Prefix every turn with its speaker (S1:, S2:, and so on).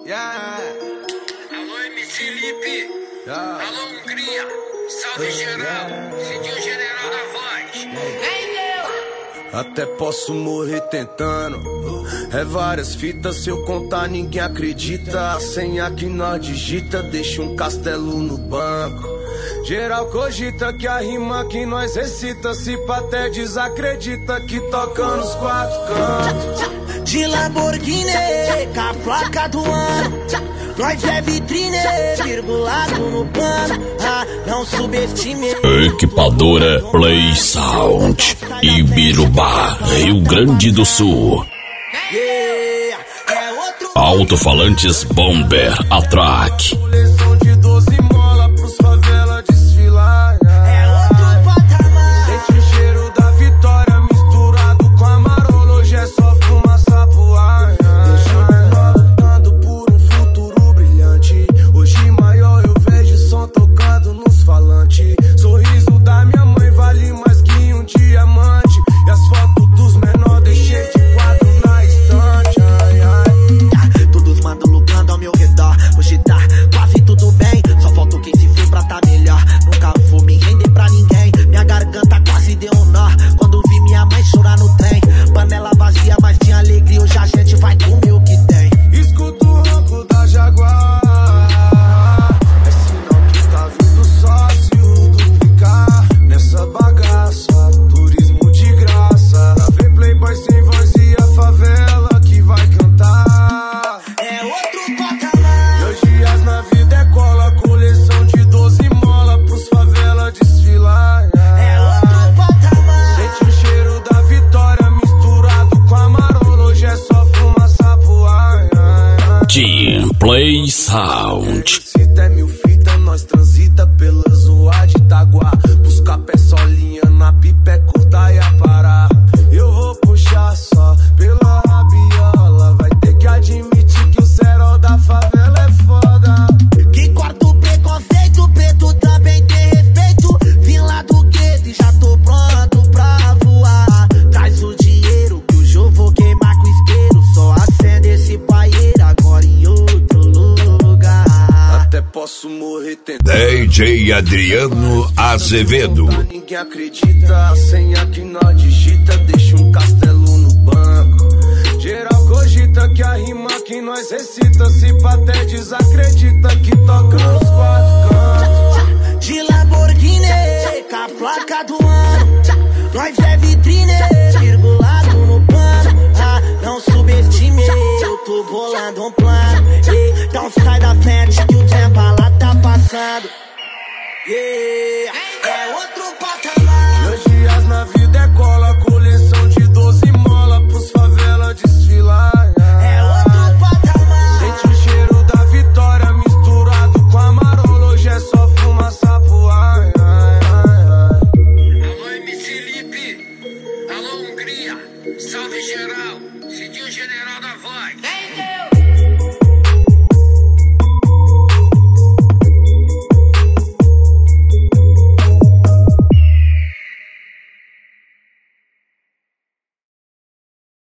S1: Alô, MC Lipe. Alô, Hungria. Salve geral. Sentiu o general da voz. Vem, meu.
S2: Até posso morrer tentando. É várias fitas, se eu contar ninguém acredita. A senha que nós digita deixa um castelo no banco. Geral cogita que a rima que nós recita, se pá até desacredita que toca nos quatro cantos.
S3: De Lamborghini, com a placa do ano, nós é vitrine, virgulado no pano. Ah, não subestime.
S4: Equipadora Play Sound, Ibirubá, Rio Grande do Sul. Alto-falantes Bomber Atrack.
S2: Coleção de 12 mola pros favela desfilar.
S3: É outro patamar.
S2: Sente o cheiro da vitória misturado com a marola. Hoje é só fumaça pro ar. Deixa lutando por um futuro brilhante. Hoje maior eu vejo som tocando nos falantes. Sorriso da minha mãe vale mais que um diamante. E as fotos dos menores deixei de quadro na estante.
S3: Todos mandam lugando ao meu redor. Hoje tá quase tudo bem. Só falta quem se for pra tá melhor. Nunca vou me render pra ninguém. Minha garganta quase deu um nó quando vi minha mãe chorar no trem. Panela vazia, mas tinha alegria. Hoje a gente vai comer o que tem.
S2: Escuto o ronco da Jaguar. É sinal que tá vindo sócio duplicar nessa bagaça. Turismo de graça. Pra ver playboy sem voz e a favela que vai cantar.
S3: É outro patamar.
S2: 2 dias na vida é cola. Coleção de 12 mola pros favela desfilar.
S3: É outro patamar.
S2: Sente o cheiro da vitória misturado com a marola. Hoje é só fumaça pro ar.
S4: Team Play Sound.
S2: Se der 1000 fitas, nós transita pela zoa de Itaguá. Buscar pé solinha na pipa é curta e a parar. Eu vou puxar só pela rabiola. Vai ter que admitir que o cerol da favela é foda.
S3: Que corta o preconceito, preto também tem respeito. Vim lá do gueto e já tô pronto pra voar. Traz o dinheiro que hoje eu vou queimar com isqueiro. Só acende esse paieiro agora em outro lugar.
S2: Até posso morrer tentando.
S4: DJ Adriano Azevedo.
S2: Ninguém acredita, a senha que nós digita deixa um castelo no banco. Geral cogita que a rima que nós recita, se pá até desacredita que toca nos quatro cantos.
S3: De Lamborghini, com a placa do ano, nós é vitrine, virgulado no pano. Ah, não subestime, eu tô bolando um plano. Então sai da frente que o tempo lá tá passando.